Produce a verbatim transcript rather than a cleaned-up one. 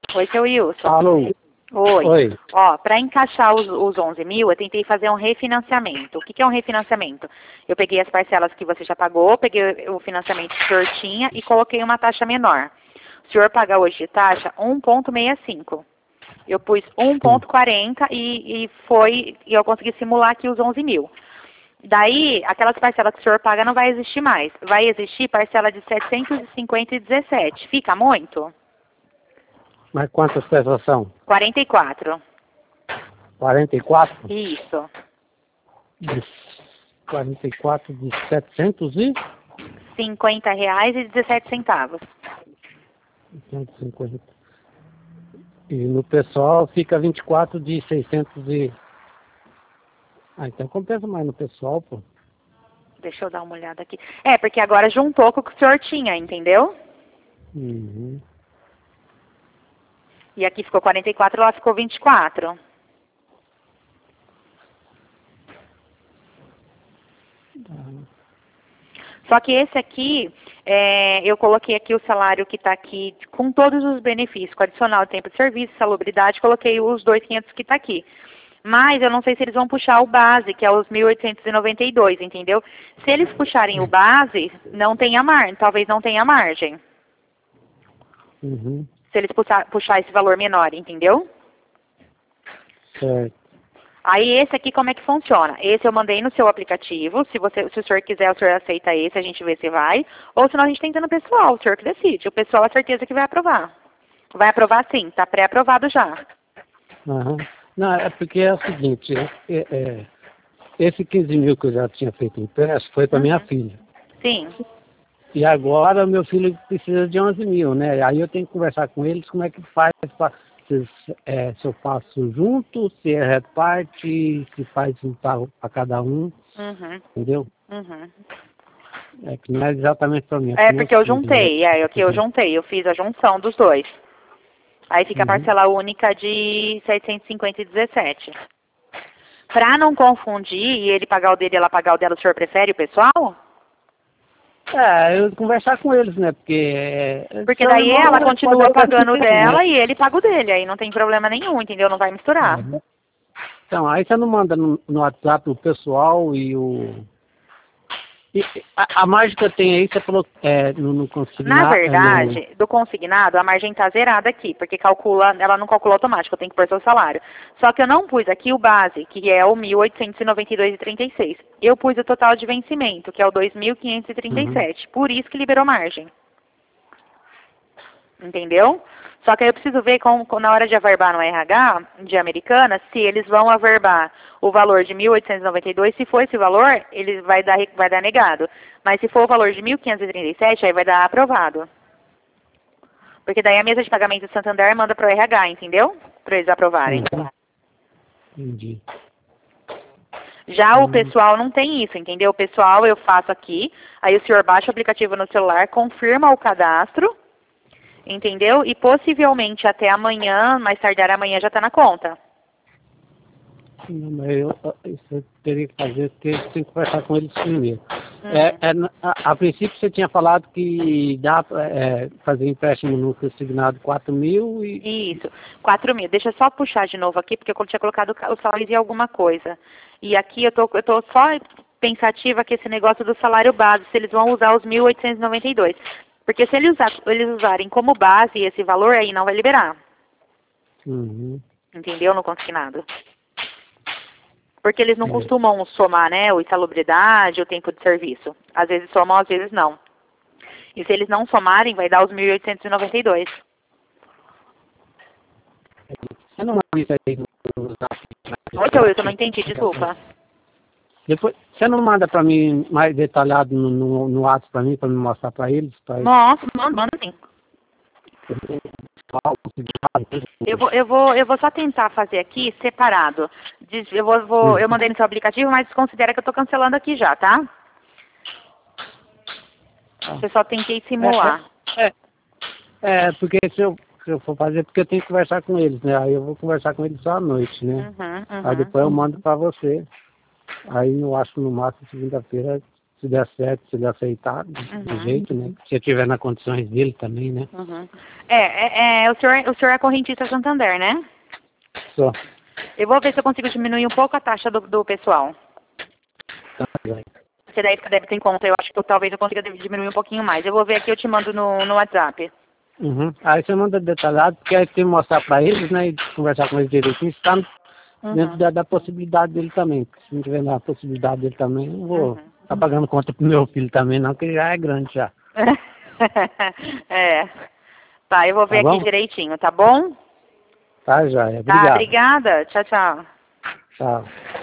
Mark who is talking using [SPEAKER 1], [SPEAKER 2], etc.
[SPEAKER 1] Oi, seu Wilson.
[SPEAKER 2] Alô.
[SPEAKER 1] Oi.
[SPEAKER 2] Oi.
[SPEAKER 1] Ó, para encaixar os, os onze mil, eu tentei fazer um refinanciamento. O que, que é um refinanciamento? Eu peguei as parcelas que você já pagou, peguei o financiamento que o senhor tinha e coloquei uma taxa menor. O senhor paga hoje de taxa um vírgula sessenta e cinco. Eu pus um vírgula quarenta e, e foi, e eu consegui simular aqui os onze mil. Daí, aquelas parcelas que o senhor paga não vai existir mais. Vai existir parcela de setecentos e cinquenta e dezessete. Fica muito?
[SPEAKER 2] Mas quantas pessoas são?
[SPEAKER 1] quarenta e quatro.
[SPEAKER 2] quarenta e quatro?
[SPEAKER 1] Isso.
[SPEAKER 2] De quarenta e quatro de setecentos e?
[SPEAKER 1] cinquenta reais e dezessete centavos.
[SPEAKER 2] cento e cinquenta. E no pessoal fica vinte e quatro de seiscentos e... Ah, então compensa mais no pessoal, pô.
[SPEAKER 1] Deixa eu dar uma olhada aqui. É, porque agora juntou com o que o senhor tinha, entendeu?
[SPEAKER 2] Uhum.
[SPEAKER 1] E aqui ficou quarenta e quatro, lá ficou vinte e quatro.
[SPEAKER 2] Tá.
[SPEAKER 1] Só que esse aqui, é, eu coloquei aqui o salário que está aqui com todos os benefícios, com adicional de tempo de serviço, salubridade, coloquei os dois mil e quinhentos que está aqui. Mas eu não sei se eles vão puxar o base, que é os mil oitocentos e noventa e dois, entendeu? Se eles puxarem o base, não tem a margem, talvez não tenha margem.
[SPEAKER 2] Uhum.
[SPEAKER 1] Se eles puxar, puxar esse valor menor, entendeu?
[SPEAKER 2] Certo.
[SPEAKER 1] Aí esse aqui como é que funciona? Esse eu mandei no seu aplicativo, se, você, se o senhor quiser, o senhor aceita esse, a gente vê se vai. Ou senão a gente tenta no pessoal, o senhor que decide. O pessoal é certeza que vai aprovar. Vai aprovar sim, está pré-aprovado já.
[SPEAKER 2] Uhum. Não, é porque é o seguinte, é, é, esse quinze mil que eu já tinha feito empréstimo foi para
[SPEAKER 1] Uhum.
[SPEAKER 2] minha filha.
[SPEAKER 1] Sim.
[SPEAKER 2] E agora meu filho precisa de onze mil, né? Aí eu tenho que conversar com eles como é que faz, pra, se, é, se eu faço junto, se é reparte, se faz um para cada um,
[SPEAKER 1] Uhum.
[SPEAKER 2] entendeu?
[SPEAKER 1] Uhum.
[SPEAKER 2] É que não é exatamente para mim.
[SPEAKER 1] É
[SPEAKER 2] É
[SPEAKER 1] porque eu
[SPEAKER 2] filhos,
[SPEAKER 1] juntei,
[SPEAKER 2] né?
[SPEAKER 1] é o que eu juntei, eu fiz a junção dos dois. Aí fica a
[SPEAKER 2] Uhum.
[SPEAKER 1] parcela única de setecentos e cinquenta e dezessete. Para não confundir e ele pagar o dele e ela pagar o dela, o senhor prefere o pessoal?
[SPEAKER 2] É, eu conversar com eles, né? Porque... É,
[SPEAKER 1] Porque
[SPEAKER 2] seu
[SPEAKER 1] daí
[SPEAKER 2] irmão,
[SPEAKER 1] ela
[SPEAKER 2] ele pode
[SPEAKER 1] continua
[SPEAKER 2] até
[SPEAKER 1] pagando o
[SPEAKER 2] ser, né?
[SPEAKER 1] dela e ele paga o dele. Aí não tem problema nenhum, entendeu? Não vai misturar.
[SPEAKER 2] Uhum. Então, aí você não manda no, no WhatsApp o pessoal e o... E a, a margem que eu tenho aí, você falou é, no, no
[SPEAKER 1] Na
[SPEAKER 2] consignar... É no...
[SPEAKER 1] verdade, do consignado, a margem está zerada aqui, porque calcula, ela não calcula automático, eu tenho que pôr seu salário. Só que eu não pus aqui o base, que é o mil oitocentos e noventa e dois vírgula trinta e seis. Eu pus o total de vencimento, que é o dois mil quinhentos e trinta e sete.
[SPEAKER 2] Uhum.
[SPEAKER 1] Por isso que liberou margem. Entendeu? Só que aí eu preciso ver com, com, na hora de averbar no R H de Americana, se eles vão averbar o valor de mil oitocentos e noventa e dois. Se for esse valor, ele vai dar, vai dar negado. Mas se for o valor de mil quinhentos e trinta e sete, aí vai dar aprovado. Porque daí a mesa de pagamento do Santander manda para o R H, entendeu? Para eles aprovarem.
[SPEAKER 2] Uhum. Entendi.
[SPEAKER 1] Já o
[SPEAKER 2] Uhum.
[SPEAKER 1] pessoal não tem isso, entendeu? O pessoal eu faço aqui, aí o senhor baixa o aplicativo no celular, confirma o cadastro, entendeu? E possivelmente até amanhã, mais tardar amanhã, já está na conta.
[SPEAKER 2] Não, mas eu, isso eu teria que fazer, porque eu tenho que conversar com eles primeiro.
[SPEAKER 1] Uhum.
[SPEAKER 2] É, é, a, a princípio você tinha falado que dá para é, fazer empréstimo no consignado quatro mil e...
[SPEAKER 1] Isso, quatro mil. Deixa eu só puxar de novo aqui, porque eu tinha colocado o salário em alguma coisa. E aqui eu tô, eu tô só pensativa que esse negócio do salário base, se eles vão usar os mil oitocentos e noventa e dois. Porque se eles, usar, eles usarem como base esse valor, aí não vai liberar.
[SPEAKER 2] Uhum.
[SPEAKER 1] Entendeu? No consignado. Porque eles não
[SPEAKER 2] É.
[SPEAKER 1] costumam somar, né, o insalubridade, o tempo de serviço. Às vezes somam, às vezes não. E se eles não somarem, vai dar os mil oitocentos e noventa e dois.
[SPEAKER 2] Você não manda isso aí no zap?
[SPEAKER 1] Oi, seu Wilson, não entendi, desculpa.
[SPEAKER 2] Depois, você não manda para mim mais detalhado no, no, no WhatsApp para mim, para me mostrar para eles? Pra
[SPEAKER 1] Nossa, manda, manda sim. Eu vou, eu, vou, eu vou só tentar fazer aqui separado. Diz- Eu, vou, vou, eu mandei no seu aplicativo, mas considera que eu estou cancelando aqui já, tá? Eu só tentei simular.
[SPEAKER 2] É, é, é, porque se eu, se eu for fazer, porque eu tenho que conversar com eles, né? Aí eu vou conversar com eles só à noite, né?
[SPEAKER 1] Uhum,
[SPEAKER 2] Aí
[SPEAKER 1] uhum.
[SPEAKER 2] depois eu mando para você. Aí eu acho que no máximo segunda-feira se der certo, se ele aceitar, uhum. do jeito, né? Se tiver nas condições dele também, né?
[SPEAKER 1] Uhum. É, é, é, o senhor, o senhor é correntista Santander, né?
[SPEAKER 2] Só.
[SPEAKER 1] Eu vou ver se eu consigo diminuir um pouco a taxa do, do pessoal.
[SPEAKER 2] Tá bem.
[SPEAKER 1] Você daí fica débito em conta, eu acho que eu, talvez eu consiga diminuir um pouquinho mais. Eu vou ver aqui, eu te mando no, no WhatsApp.
[SPEAKER 2] Uhum. Aí você manda detalhado, porque aí tem que mostrar para eles, né, e conversar com eles direitinho, está uhum. dentro da, da possibilidade dele também. Porque se não tiver na possibilidade dele também, eu não vou estar uhum. tá pagando conta pro meu filho também, não, que ele já é grande já.
[SPEAKER 1] É. Tá, eu vou ver tá aqui direitinho, tá bom?
[SPEAKER 2] Tá, joia.
[SPEAKER 1] Obrigado. Tá, obrigada. Tchau, tchau.
[SPEAKER 2] Tchau.